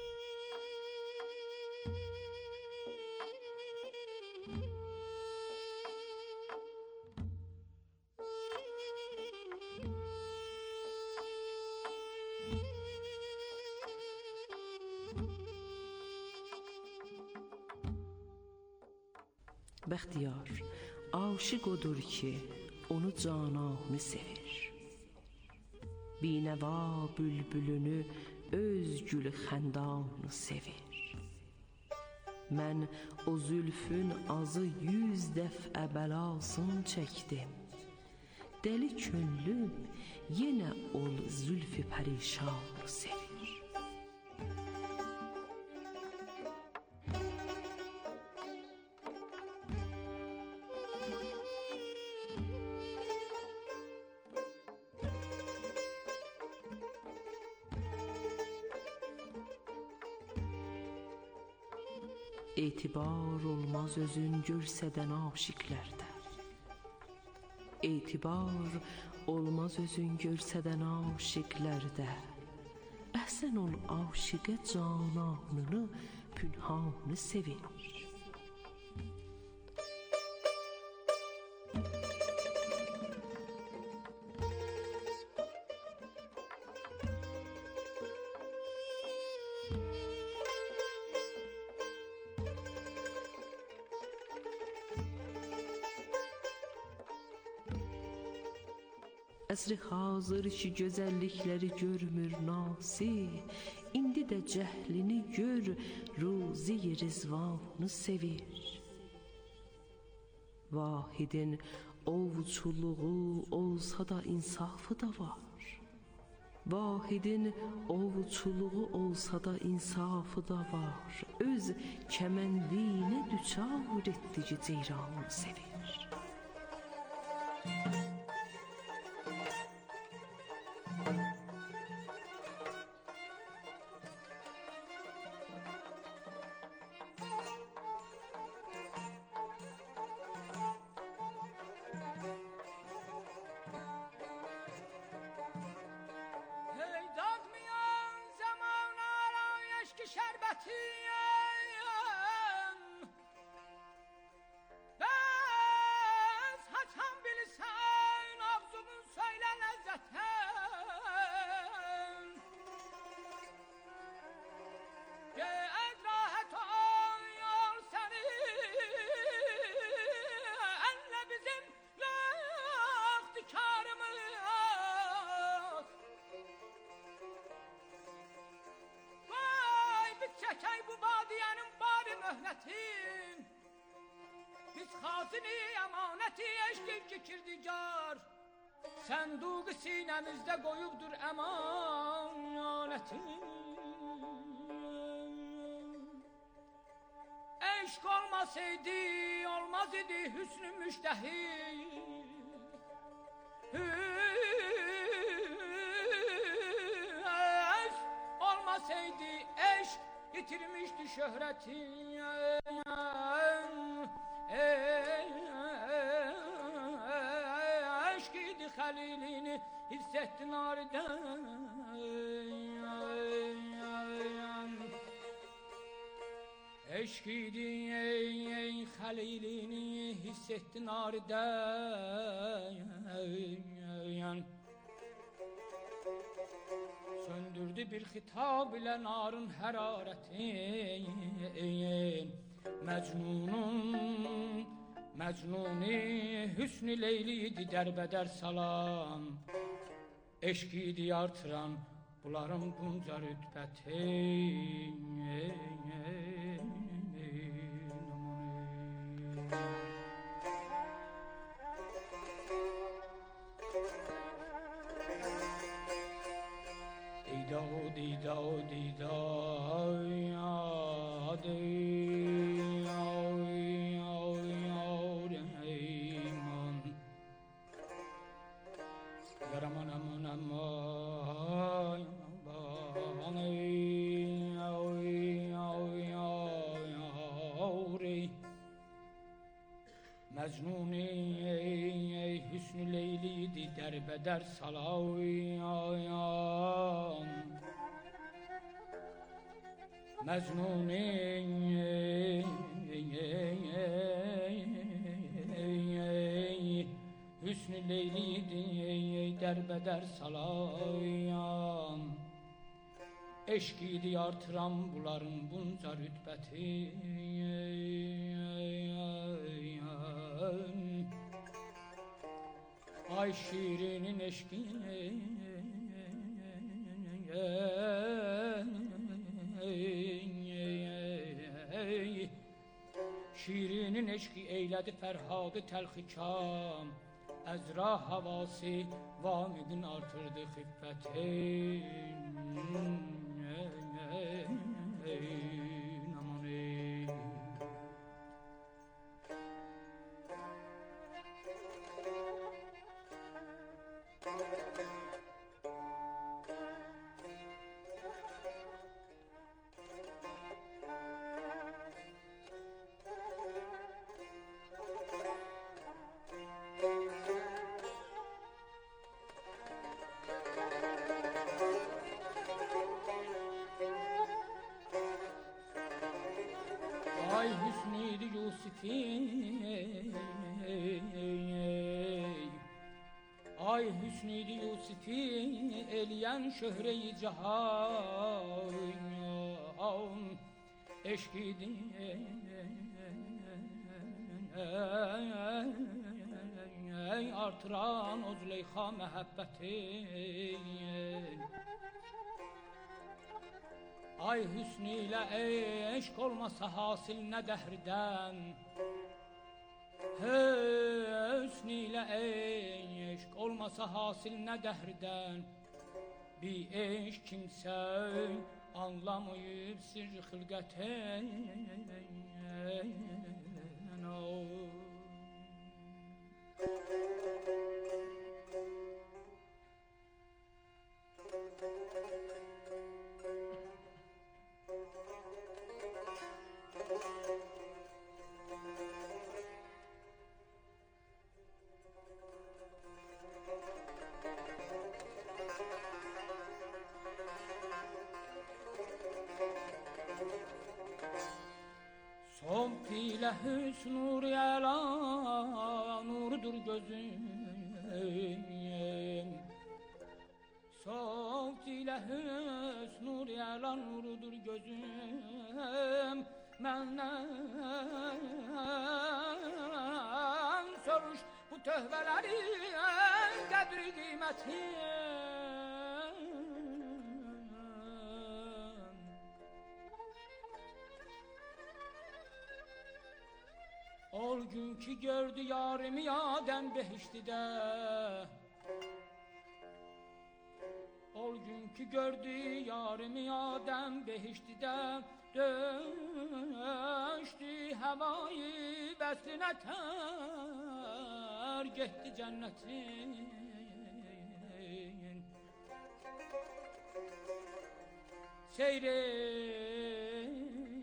Bəxtiyar aşiq odur ki, onu cananı sevir. Binəva bülbülünü öz gül xəndanı sevir. Mən o zülfün azı yüz dəfə bəlasını çəkdim. Dəli könlüm yenə ol zülfü pərişanı sevir. Etibar olmaz özün görsədən aşiqlərdə. Etibar olmaz özün görsədən aşiqlərdə. Əhsən ol aşiqə cananını, pünhanı sevir. Əsri hazır ki gözəllikləri görmür nasi, indi də cəhlini gör, ruzi rizvanı sevir. Vahidin ovçuluğu olsa da insafı da var. Vahidin ovçuluğu olsa da insafı da var. Öz kəməndiyinə düçar etdici ceyranı sevir. Çəkək bu vadiyanın bari möhnətin, biz xazini əmanəti eşqil ki kirdigar, sənduqu sinəmizdə qoyubdur əmanətin. Eşq olmasaydı, olmaz idi hüsnü müştəhi. Eşq olmasaydı, eşq yitirmişti şöhretin. Eşk idi halilini hissetti nariden. Eşk idi halilini hissetti nariden. Söndürdü bir hitab ile narın hararetin. Mecnunun Mecnuni hüsnü leyliydi derbeder salam. Eşkiydi artıran buların bunca rütbetin. Dida dida dida ya dida ya ya iman yaraman aman aman bana ya ya ya Mecnuni hüsnü leyliydi derbeder salayan. Mecnuni hüsnü leyliydi derbeder salayan. Eşkiydi artıran buların bunca rütbeti. Ay şiirinin eşkine şiirinin eşki eylədi Fərhadı təlxikam. Əzra havası vamidin artırdı xiffətin. Aman ey Ay hüsnü-i Yusuf'in, ay hüsnü-i Yusuf'in eleyen şöhre-i cihan, eşkidin artıran o Züleyxa məhəbbətin. Ay hüsnü ilə eşq olmasa hasil nə dəhrdən, hüsnü ilə eşq olmasa hasil nə dəhrdən, bir eşq kimsə anlamayıb sirr xilqətin. Soğuk ile hüsn nur yala nurdur gözüm, soğuk ile hüsn nur yala nurdur gözüm. Məndən soruş bu töhvələrin qədri qiyməti. Ol gün ki gördü yarimi Adem behiştide, ol gün ki gördü yarimi Adem behiştide, döştü havayı besline ter gitti cennetin. Seyret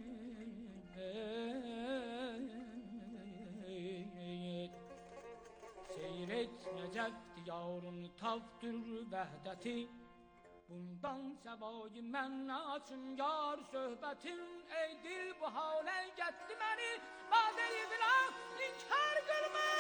Seyret Necef diyarın tavdır vehdeti. Bundan səvayı mən açım yar söhbətin. Ey dil bu halə getdi məni, badeyi bilaq inkar qılma.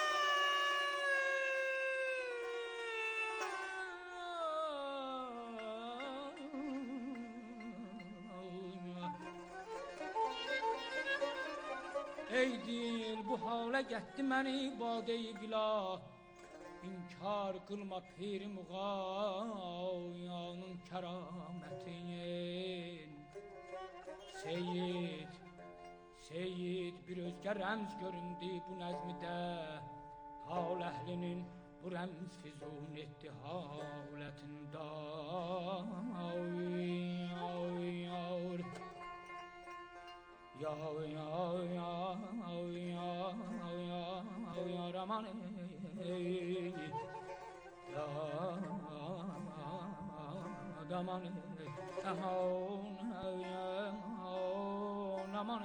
Ey dil bu halə getdi məni, badeyi bilaq İnkar qılma pir muğayanın kəramətin. Seyid, Seyid bir özgə rəmz göründü bu nəzmidə. Hal əhlinin bu rəmz füzun etdi halətində. Ay, ay, ay. Ya, ya, ya, ya, ya, ya, Raman ey, ya, Raman ey, aman, ya, aman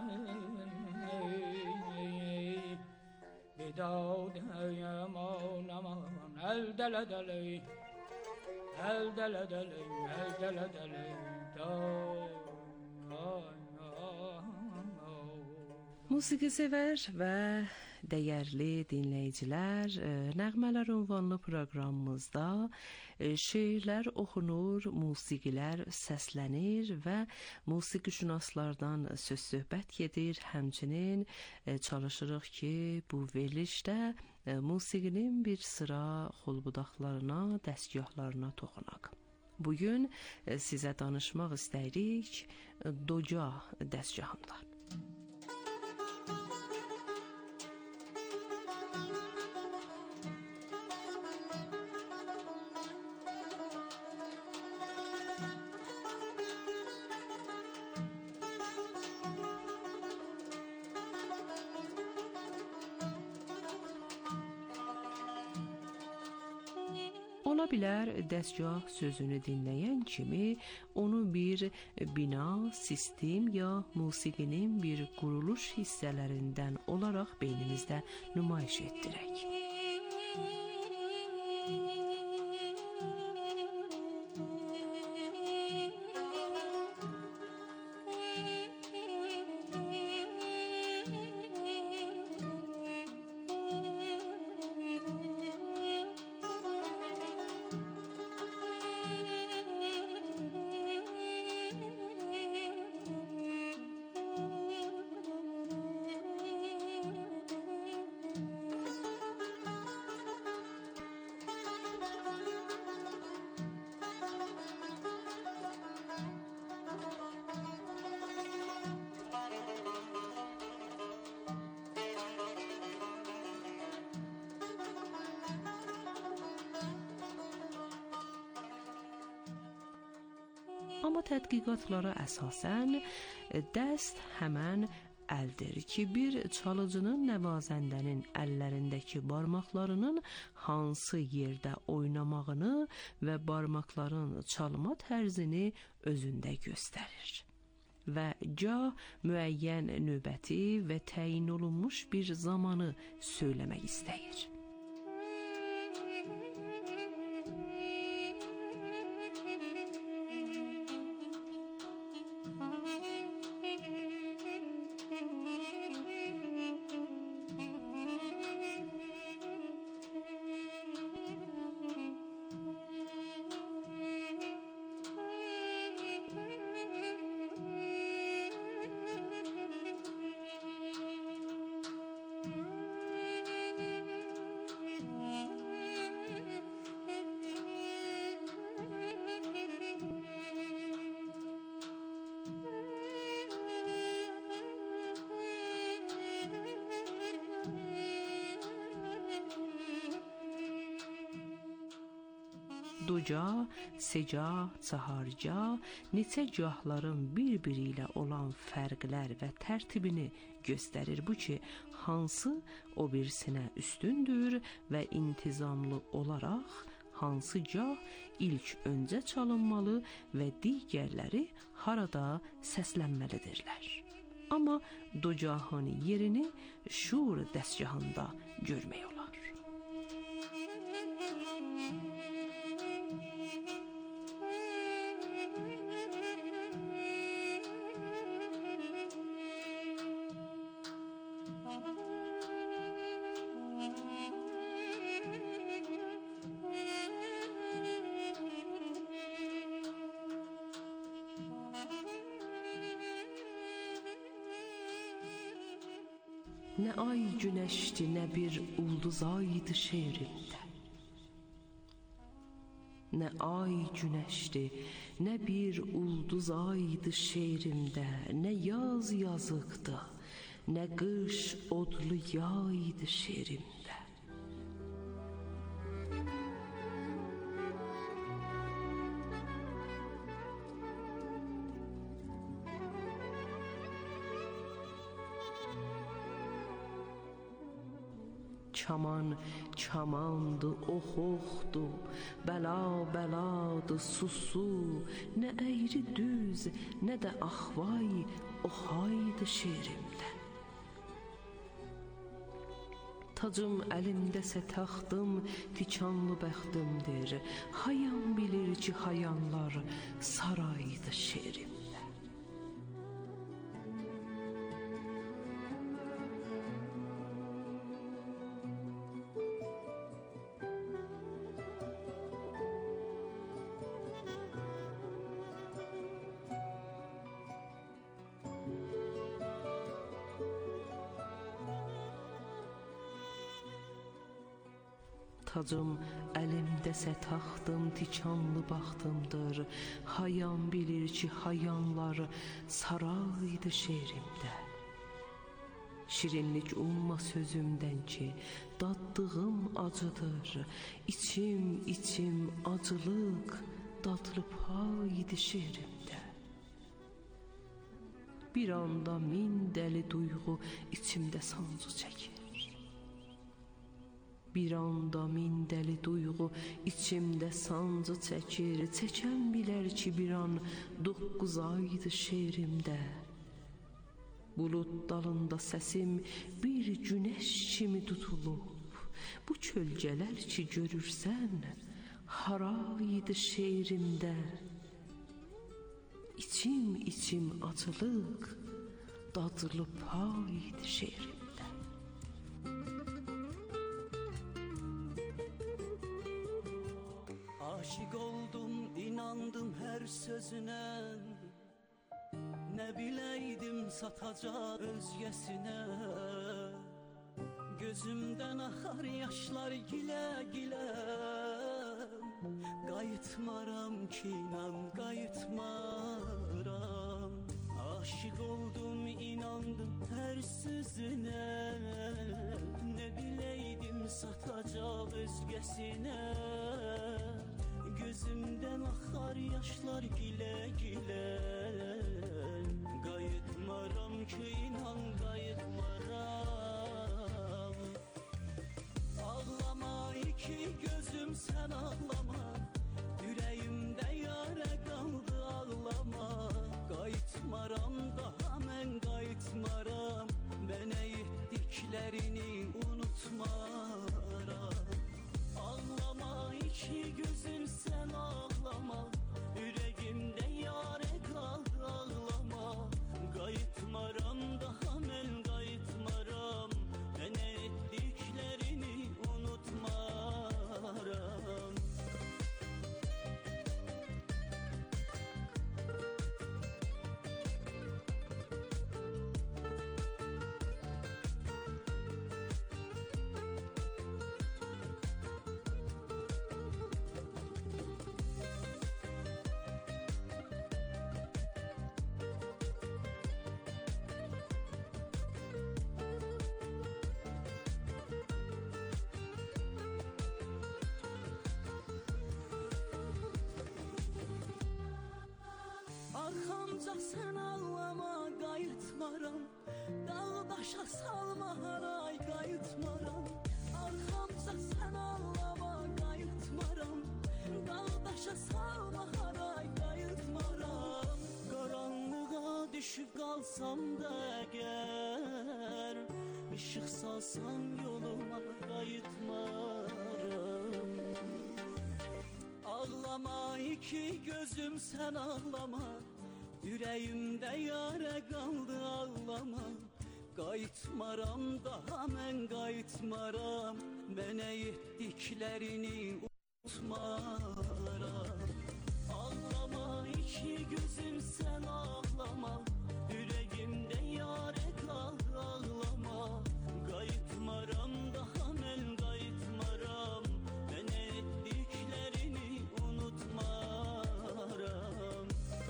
ey, Bedavd ya, aman, aman, el dele dele, el dele dele, el dele dele, da, ay. Musiqisevər və dəyərli dinləyicilər, Nəğmələr ünvanlı proqramımızda şeirlər oxunur, musiqilər səslənir və musiqişünaslardan söz-söhbət gedir. Həmçinin çalışırıq ki, bu verilişdə musiqinin bir sıra xulbudaqlarına, dəstgahlarına toxunaq. Bugün sizə danışmaq istəyirik Doca dəstgahından. Ola bilər dəstgah sözünü dinləyən kimi onu bir bina, sistem ya musiqinin bir quruluş hissələrindən olaraq beynimizdə nümayiş etdirək. Amma tədqiqatlara əsasən dəst həmən əldir ki, bir çalıcının nəvazəndənin əllərindəki barmaqlarının hansı yerdə oynamağını və barmaqların çalma tərzini özündə göstərir və gah müəyyən növbəti və təyin olunmuş bir zamanı söyləmək istəyir. Duca, seca, çaharca, neçə gahların bir-biri ilə olan fərqlər və tərtibini göstərir bu ki, hansı o birisinə üstündür və intizamlı olaraq hansı gah ilk öncə çalınmalı və digərləri harada səslənməlidirlər. Amma ducahın yerini şur dəstgahında görmək olar. Nə ay günəşdi, nə bir ulduz aydı şeirimdə. Nə ay günəşdi, nə bir ulduz aydı şeirimdə. Nə yaz yazıqdı, nə qış odlu yaydı şeirimdə. Çaman çamandı, ox oxdu, bəla bəladı, susu, nə əyri düz, nə də axvay, oxaydı şeirimdə. Tacım əlimdəsə taxtım, tikanlı bəxtimdir. Hayan bilir ki, hayanlar saraydı şeirimdə. Tacım əlimdəsə taxtım, tikanlı baxtımdır. Hayan bilir ki, hayanlar saraydı şeirimdə. Şirinlik umma sözümdən ki, daddığım acıdır. İçim, içim acılıq, dadlı paydı şeirimdə. Bir anda min dəli duyğu içimdə sancı çəkir. Bir anda min dəli duyğu içimdə sancı çəkir. Çəkən bilər ki, bir an doqquz aydı şeirimdə. Bulud dalında səsim bir günəş kimi tutulub. Bu kölgələr ki, görürsən, haraydı şeirimdə. İçim, içim acılıq, dadlı paydı şeirimdə. Aşık oldum, inandım her sözüne. Ne bileydim satacak özgesine. Gözümden akar yaşlar gile gile. Qayıtmaram ki, inan qayıtmaram. Aşık oldum, inandım her sözüne. Ne bileydim satacak özgesine. Gözümden akar yaşlar gilə gilə qayıtmaram ki inan qayıtmaram. Ağlama iki gözüm sen ağlama, yüreğimde yara kaldı ağlama. Qayıtmaram daha mən qayıtmaram, mənə etdiklərini unutmaram. Ağlama iki gözüm sen ağlama, yüreğimde yara kaldı ağlama. Qayıtmaram daha mən qayıtmaram, mənə etdiklərini unutmaram. Arxamca sen ağlama qayıtmaram, dağ daşa salma haray qayıtmaram. Arxamca sen ağlama qayıtmaram, dağ daşa salma haray qayıtmaram. Qaranlığa düşüb qalsam da əgər, ışıq salsan yoluma qayıtmaram. Ağlama iki gözüm sen ağlama, yüreğimde yara kaldı ağlama. Qayıtmaram daha mən qayıtmaram, mənə etdiklərini unutmaram. Ağlama iki gözüm sen ağlama, yüreğimde yara kaldı ağlama. Qayıtmaram daha mən qayıtmaram, mənə etdiklərini unutmaram.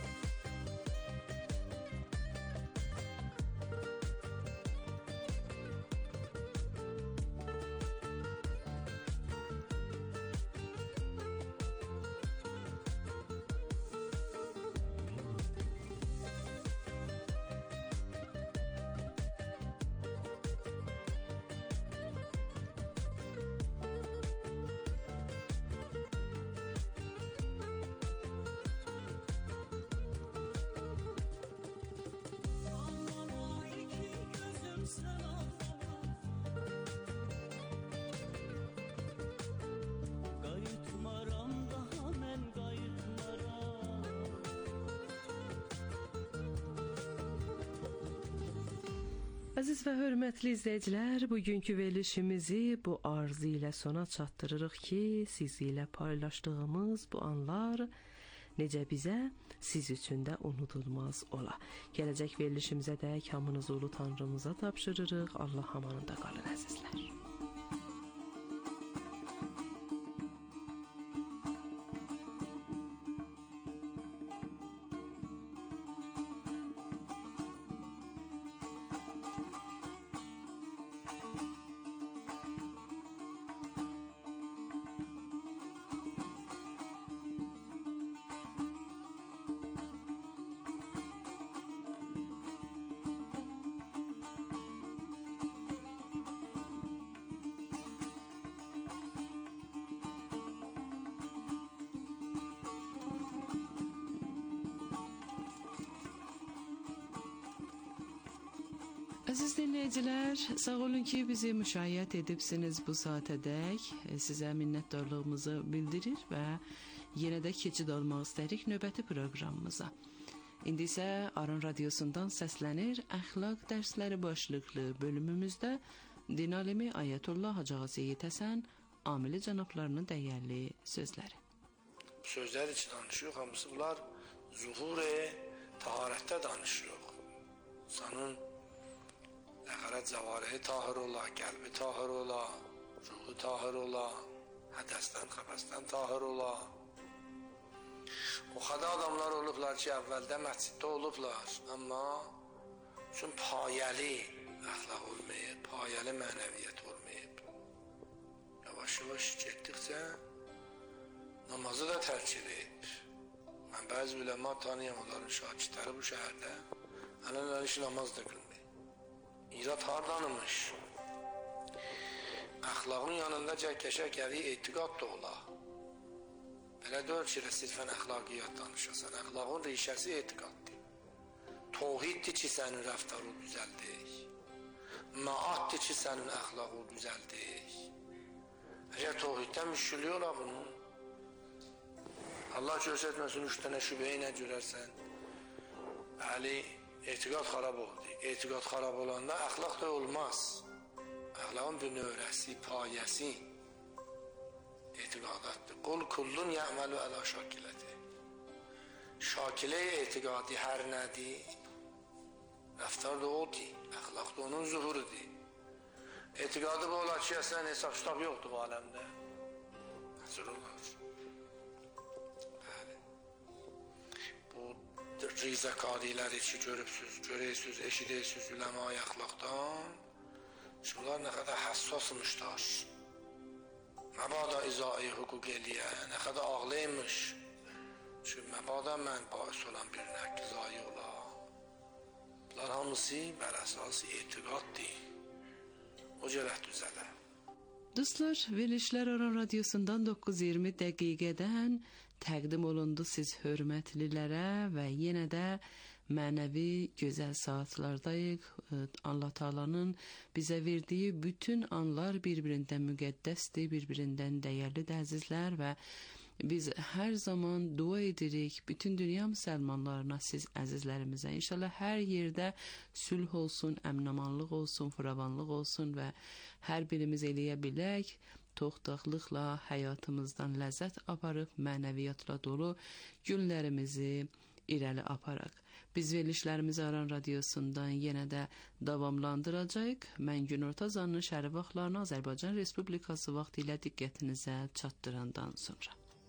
Ağlama iki gözüm sen ağlama, qayıtmaram daha mən qayıtmaram. Əziz və hörmətli izləyicilər, bugünkü verilişimizi bu arzu ilə sona çatdırırıq ki, siz ilə paylaşdığımız bu anlar necə bizə, siz üçün də unudulmaz ola. Gələcək verilişimizə dək hamınızı ulu Tanrımıza tapşırırıq. Allah amanında qalın əzizlər. Əziz dinləyicilər, sağ olun ki, bizi müşayiət edibsiniz bu saatədək. Sizə minnətdarlığımızı bildirir və yenə də keçid almaq istərik növbəti proqramımıza. İndi isə Aran Radiosundan səslənir əxlaq dərsləri başlıqlı bölümümüzdə din alimi Ayətullah Hacıağası Seyid Həsən Amili cənablarının dəyərli sözləri. Sözlər için danışıyor, hamısı bunlar zuhur-e taharətdə danışıyor. İnsanın Əqərət zəvarəhi tahir ola, qəlbi tahir ola, ruhu tahir ola, hədəsdən, xəbəsdən tahir ola. O xədə adamlar olublar ki, əvvəldə məsciddə olublar, amma üçün payəli əxlaq olmayıb, payəli mənəviyyət olmayıb. Yavaş-yavaş getdikcə namazı da tərk edib, Ben bazı ulema tanıyam, onların şakirtleri bu şehirde. Hala hiç namaz da kılmıyor. İrat hardanımış. Ahlakın yanında cəkeşə gəliyi etiqad da ola. Belə deyil ki, sirfən əxlaqiyyat danışasan. Əxlaqın rişəsi etiqaddır. Tohiddir ki, sənin rəftarı düzəldir. Maatdir ki, sənin əxlaqı düzəldir. Əgər tohiddən müşkülü ola bunun, Allah göstərməsin, üç dənə şübhəyə nə görərsən? Bəli, etiqad xarab oldu. Etiqad xarab olanda əxlaq da olmaz. Əxlaqın bir növrəsi, payəsi etiqadatdır. Qul kullun yəməlu əla şakiləti. Şakilə-i etiqadi hər nədir? Rəftar da odur, əxlaq da onun zuhurudur. Etiqadı bu olar ki, əslən hesab kitab yoxdur bu aləmdə. Nəzir olar. Bəli. Bu rizəqadiləri ki, görübsüz, görəysüz, eşidəysüz üləma-i əxlaqdan. Şunlar nə qədər həssasmışlar. Məbada izai hüquq eləyə, nə qədər ağlaymış. Çünki məbada mən bais olan bir nəql zayi ola. Bunlar hamısı bər əsası etiqaddır. O cərəh düzələ. Dostlar, Verilişlər Aran Radyosu'ndan doqquz iyirmi dəqiqədən təqdim olundu siz hörmətlilərə və yenə də mənəvi gözəl saatlardayıq. Allah Taala'nın bizə verdiyi bütün anlar bir-birindən müqəddəsdir, bir-birindən dəyərlidir əzizlər və biz hər zaman dua edirik bütün dünya müsəlmanlarına, siz əzizlərimizə. İnşallah hər yerdə sülh olsun, əminamanlıq olsun, firavanlıq olsun və hər birimiz eləyə bilək, toxtaqlıqla həyatımızdan ləzzət aparıb, mənəviyyatla dolu günlərimizi irəli aparaq. Biz verilişlərimizi Aran Radyosu'ndan yenə də davamlandıracaq. Mən günorta zanlı şəhəri vaxtlarını Azərbaycan Respublikası vaxtı ilə diqqətinizə çatdırandan sonra.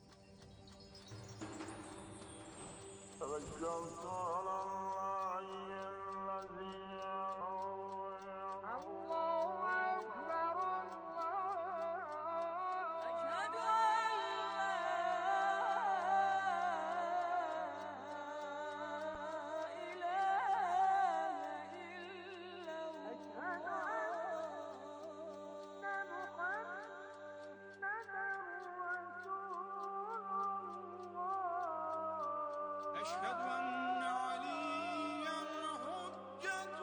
أشهد أن عليا حجة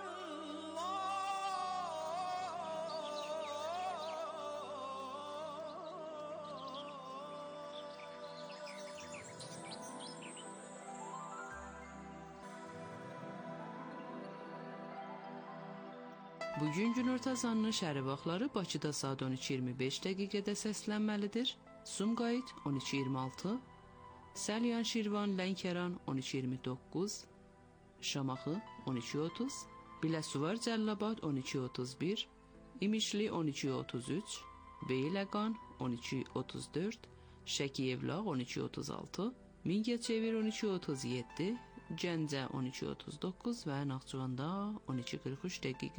Bugün günorta zanlı şəhəri vaxtları Bakıda saat on iki iyirmi beş dəqiqədə səslənməlidir. Sumqayıt on iki iyirmi altı, Səlyan Şirvan Lənkəran on iki iyirmi doqquz, Şamaxı on iki otuz, Biləsuvar Cəllabad on iki otuz bir, İmişli on iki otuz üç, Beyləqan on iki otuz dörd, Şəkiyevlağ on iki otuz altı, Mingəçevir on iki otuz yeddi, Gəncə on iki otuz doqquz və Naxçıvanda on iki qırx üç dəqiqə